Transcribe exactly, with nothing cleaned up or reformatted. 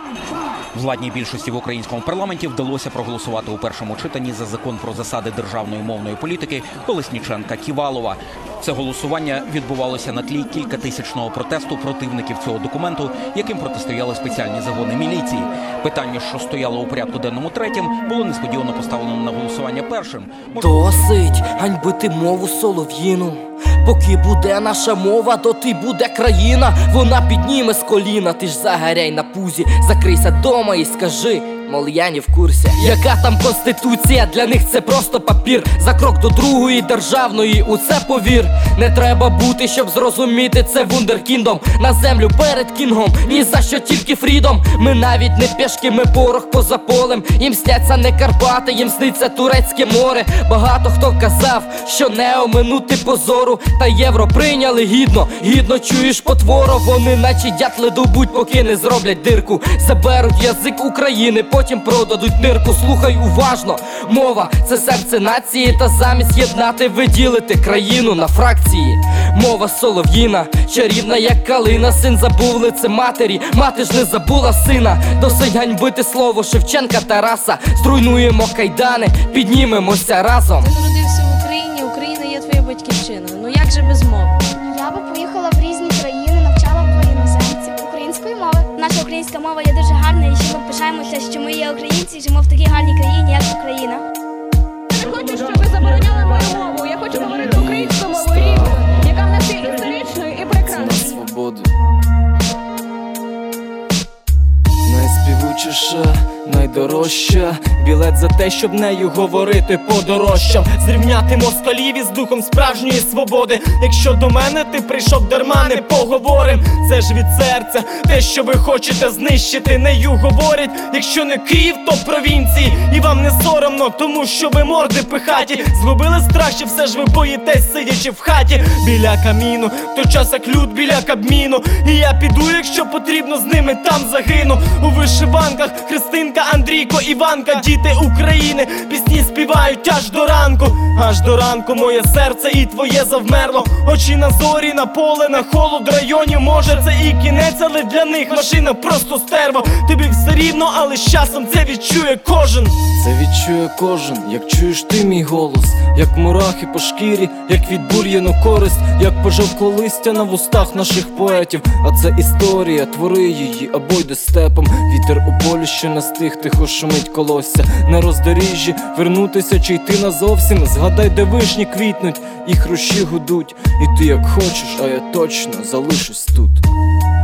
Владній більшості в українському парламенті вдалося проголосувати у першому читанні за закон про засади державної мовної політики Колесніченка-Ківалова. Це голосування відбувалося на тлі кількатисячного протесту противників цього документу, яким протистояли спеціальні загони міліції. Питання, що стояло у порядку денному третім, було несподівано поставлено на голосування першим. Досить ганьбити мову солов'їну. Поки буде наша мова, доти буде країна. Вона підніме з коліна, ти ж загоряй на пузі. Закрийся дома і скажи, мол, я не в курсі. Яка там конституція, для них це просто папір. За крок до другої державної, у це повір. Не треба бути, щоб зрозуміти, це вундеркіндом. На землю перед кінгом, ні за що тільки фрідом. Ми навіть не пішки, ми порох поза полем. Їм сняться не Карпати, їм сниться Турецьке море. Багато хто казав, що не оминути позору. Та євро прийняли гідно, гідно чуєш потворо. Вони наче дятли добуть, поки не зроблять дирку. Заберуть язик України, потім продадуть нирку. Слухай уважно, мова – це серце нації. Та замість єднати ви ділите країну на фракції. Мова солов'їна, чарівна як калина. Син забув лице матері, мати ж не забула сина. Досить ганьбити слово Шевченка, Тараса. Зруйнуємо кайдани, піднімемося разом. Ти народився в Україні, Україна є твоя батьківщина. Ну як же без мови? Я би поїхала в різні країни, навчала б іноземців української мови. Наша українська мова є дуже гарна, і ще ми пишаємося, що ми є українці і живемо в такій гарній країні, як Україна. Я не хочу, щоб ви забороняли мою мову. Я хочу говорити українською мовою рідною, яка в нас є історичною і прекрасною. Свободу. Найспівучіша, найдорожча, білет за те, щоб нею говорити подорожчав. Зрівняти москалів із духом справжньої свободи. Якщо до мене ти прийшов дарма, не поговорим. Це ж від серця, те, що ви хочете знищити, нею говорять. Якщо не Київ, то провінції. І вам не соромно, тому що ви морди пихаті. Згубили страх, чи все ж ви боїтесь, сидячи в хаті. Біля каміну, в той час як люд біля Кабміну. І я піду, якщо потрібно, з ними там загину. У вишиванках Христинка, Андрійко, Іванка, діти України, пісні співають аж до ранку. Аж до ранку моє серце і твоє завмерло. Очі на зорі, на поле, на холод районів. Може це і кінець, але для них машина просто стерво. Тобі все рівно, але з часом це відчує кожен. Це відчує кожен, як чуєш ти мій голос. Як мурахи по шкірі, як від бур'яну користь. Як пожовкло листя на вустах наших поетів. А це історія, твори її або йде степом. Вітер у полі, що не стих, тихо шумить колосся. На роздоріжжі вернутися чи йти назовсім. Згадай, де вишні квітнуть і хрущі гудуть. І ти як хочеш, а я точно залишусь тут.